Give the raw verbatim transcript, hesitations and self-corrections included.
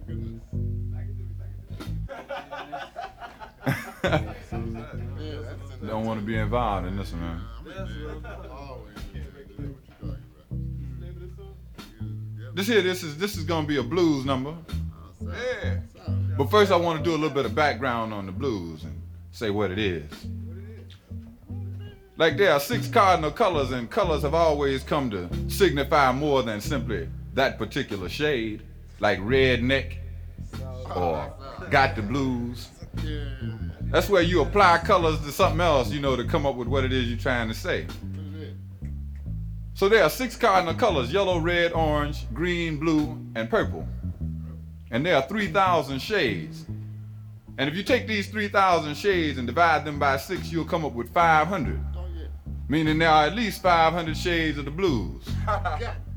Don't want to be involved in this one, man. This here, this is this is gonna be a blues number. Yeah. But first, I want to do a little bit of background on the blues and say what it is. Like there are six cardinal colors, and colors have always come to signify more than simply that particular shade, like redneck or got the blues. That's where you apply colors to something else, you know, to come up with what it is you're trying to say. So there are six cardinal colors: yellow, red, orange, green, blue, and purple. And there are three thousand shades. And if you take these three thousand shades and divide them by six, you'll come up with five hundred. Meaning there are at least five hundred shades of the blues.